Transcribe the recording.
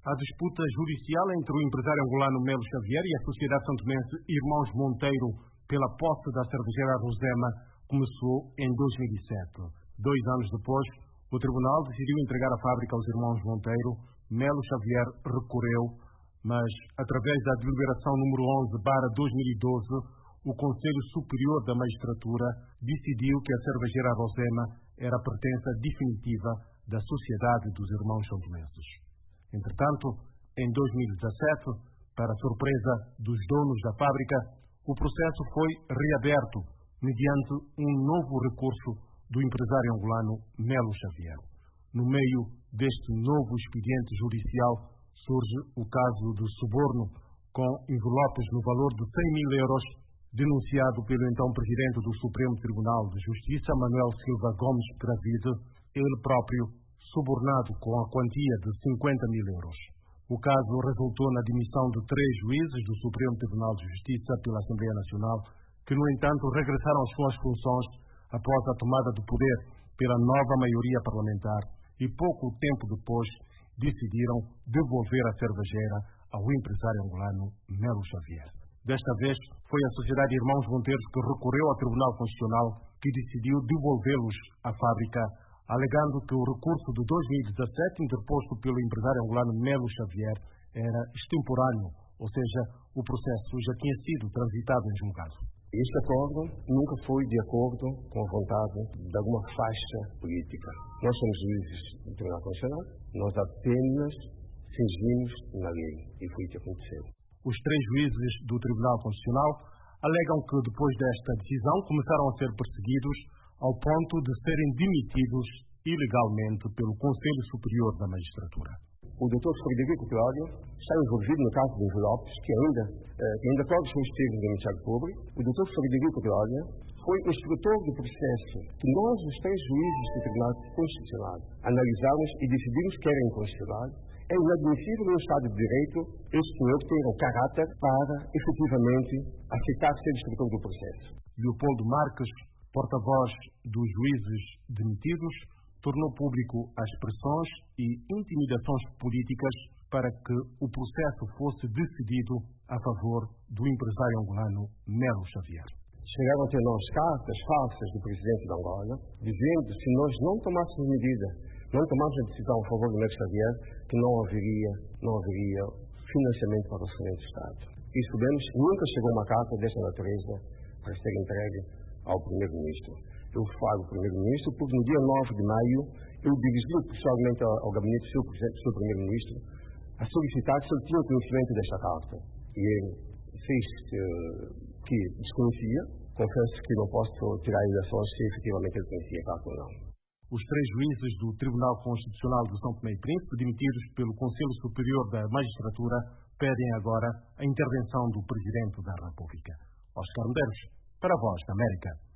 A disputa judicial entre o empresário angolano Melo Xavier e a sociedade santomense Irmãos Monteiro pela posse da cervejeira Rosema começou em 2007. 2 anos depois, o tribunal decidiu entregar a fábrica aos Irmãos Monteiro. Melo Xavier recorreu, mas, através da deliberação número 11/2012, o Conselho Superior da Magistratura decidiu que a cervejeira Rosema era a pertença definitiva da Sociedade dos Irmãos Santomenses. Entretanto, em 2017, para surpresa dos donos da fábrica, o processo foi reaberto mediante um novo recurso do empresário angolano Melo Xavier. No meio deste novo expediente judicial surge o caso de suborno com envelopes no valor de 100.000 euros, denunciado pelo então presidente do Supremo Tribunal de Justiça, Manuel Silva Gomes Gravide, ele próprio subornado com a quantia de 50.000 euros. O caso resultou na demissão de 3 juízes do Supremo Tribunal de Justiça pela Assembleia Nacional, que, no entanto, regressaram às suas funções após a tomada de poder pela nova maioria parlamentar e, pouco tempo depois, decidiram devolver a cervejeira ao empresário angolano Melo Xavier. Desta vez, foi a Sociedade Irmãos Monteiro que recorreu ao Tribunal Constitucional, que decidiu devolvê-los à fábrica, alegando que o recurso de 2017, interposto pelo empresário angolano Melo Xavier, era extemporâneo, ou seja, o processo já tinha sido transitado em julgado. Este acordo nunca foi de acordo com a vontade de alguma faixa política. Nós somos juízes do Tribunal Constitucional, nós apenas fingimos na lei, e foi o que aconteceu. Os 3 juízes do Tribunal Constitucional alegam que, depois desta decisão, começaram a ser perseguidos ao ponto de serem demitidos ilegalmente pelo Conselho Superior da Magistratura. O Dr. Frederico Cláudio está envolvido no caso de envelopes que ainda todos são estigos do Ministério Público. O Dr. Frederico Cláudio foi instrutor do processo que nós, os 3 juízes do Tribunal Constitucional, analisamos e decidimos que era inconstitucional. É inadmissível no Estado de Direito este senhor ter o caráter para, efetivamente, aceitar ser instrutor do processo. Leopoldo Marques, porta-voz dos juízes demitidos, tornou público as pressões e intimidações políticas para que o processo fosse decidido a favor do empresário angolano Melo Xavier. Chegaram até nós cartas falsas do presidente da Angola, dizendo que se nós não tomássemos medida, não tomássemos a decisão a favor do Melo Xavier, que não haveria financiamento para o Orçamento do Estado. E soubemos, nunca chegou uma carta desta natureza para ser entregue ao Primeiro-Ministro. Eu falo Primeiro-Ministro porque no dia 9 de maio eu dirigi pessoalmente ao gabinete do seu Primeiro-Ministro a solicitar se ele tinha conhecimento desta carta. E ele fez que desconhecia. Confesso que não posso tirar ilações se efetivamente ele conhecia a carta ou não. Os 3 juízes do Tribunal Constitucional de São Tomé e Príncipe, demitidos pelo Conselho Superior da Magistratura, pedem agora a intervenção do Presidente da República. Oscar Medeiros, para a Voz da América.